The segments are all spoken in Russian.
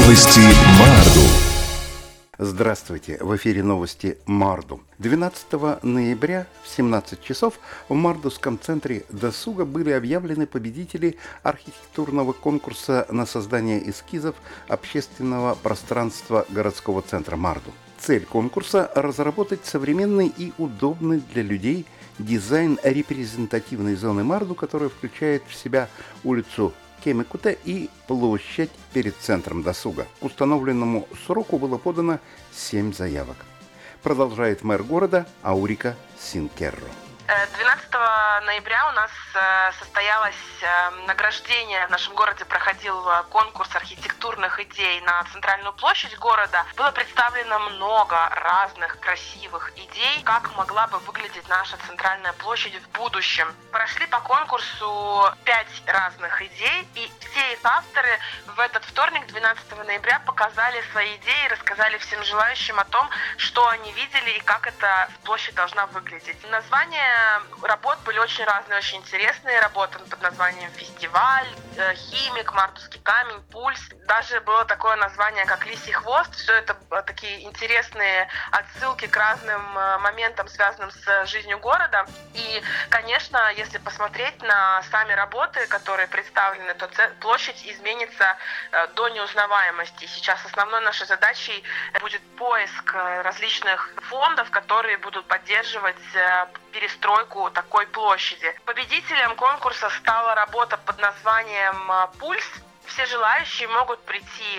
Новости Марду. Здравствуйте! В эфире новости Марду. 12 ноября в 17 часов в Мардовском центре досуга были объявлены победители архитектурного конкурса на создание эскизов общественного пространства городского центра Марду. Цель конкурса – разработать современный и удобный для людей дизайн репрезентативной зоны Марду, которая включает в себя улицу Кемикуте и площадь перед центром досуга. К установленному сроку было подано 7 заявок. Продолжает мэр города Аурика Синкерро. 12 ноября у нас состоялось награждение. В нашем городе проходил конкурс архитектурных идей на центральную площадь города. Было представлено много разных красивых идей, как могла бы выглядеть наша центральная площадь в будущем. Прошли по конкурсу 5 разных идей, и все их авторы в этот вторник, 12 ноября, показали свои идеи, рассказали всем желающим о том, что они видели и как эта площадь должна выглядеть. Названия работ были очень разные, очень интересные работы под названием «Фестиваль», «Химик», «Мартовский камень», «Пульс». Даже было такое название, как «Лисий хвост». Все это такие интересные отсылки к разным моментам, связанным с жизнью города. И, конечно, если посмотреть на сами работы, которые представлены, то площадь изменится до неузнаваемости. Сейчас основной нашей задачей будет поиск различных фондов, которые будут поддерживать перестройку такой площади. Победителем конкурса стала работа под названием «Пульс». Все желающие могут прийти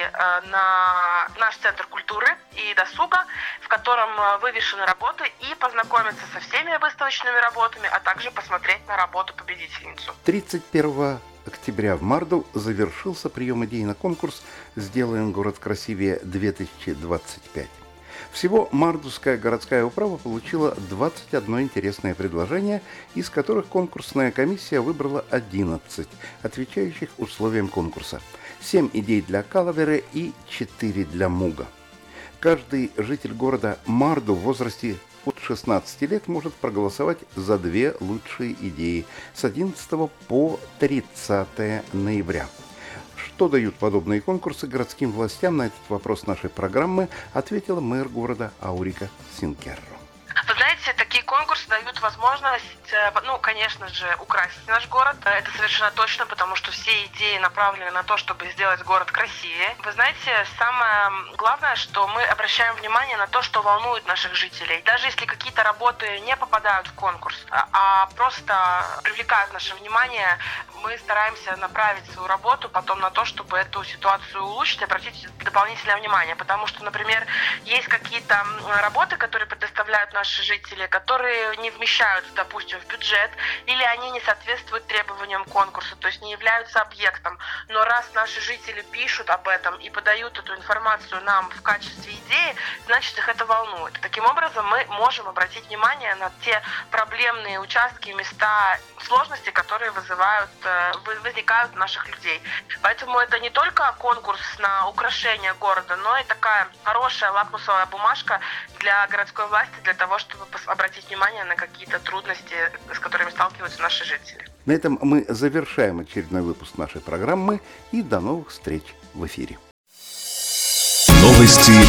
на наш Центр культуры и досуга, в котором вывешены работы, и познакомиться со всеми выставочными работами, а также посмотреть на работу победительницу. 31 октября в Марду завершился прием идей на конкурс «Сделаем город красивее-2025». Всего Мардовская городская управа получила 21 интересное предложение, из которых конкурсная комиссия выбрала 11, отвечающих условиям конкурса. 7 идей для Калаверы и 4 для Муга. Каждый житель города Марду в возрасте от 16 лет может проголосовать за 2 лучшие идеи с 11 по 30 ноября. Что дают подобные конкурсы городским властям? На этот вопрос нашей программы ответила мэр города Аурика Синкерро. Вы знаете, такие конкурсы дают возможность, конечно же, украсить наш город. Это совершенно точно, потому что все идеи направлены на то, чтобы сделать город красивее. Вы знаете, самое главное, что мы обращаем внимание на то, что волнует наших жителей. Даже если какие-то работы не попадают в конкурс, а просто привлекают наше внимание, мы стараемся направить свою работу потом на то, чтобы эту ситуацию улучшить, обратить дополнительное внимание. Потому что, например, есть какие-то работы, которые предоставляют наши жители, которые не вмещаются, допустим, в бюджет, или они не соответствуют требованиям конкурса, то есть не являются объектом. Но раз наши жители пишут об этом и подают эту информацию нам в качестве идеи, значит, их это волнует. Таким образом, мы можем обратить внимание на те проблемные участки, места, сложности, которые возникают у наших людей. Поэтому это не только конкурс на украшение города, но и такая хорошая лакмусовая бумажка для городской власти, для того, чтобы обратить внимание на какие-то трудности, с которыми сталкиваются наши жители. На этом мы завершаем очередной выпуск нашей программы и до новых встреч в эфире. Новости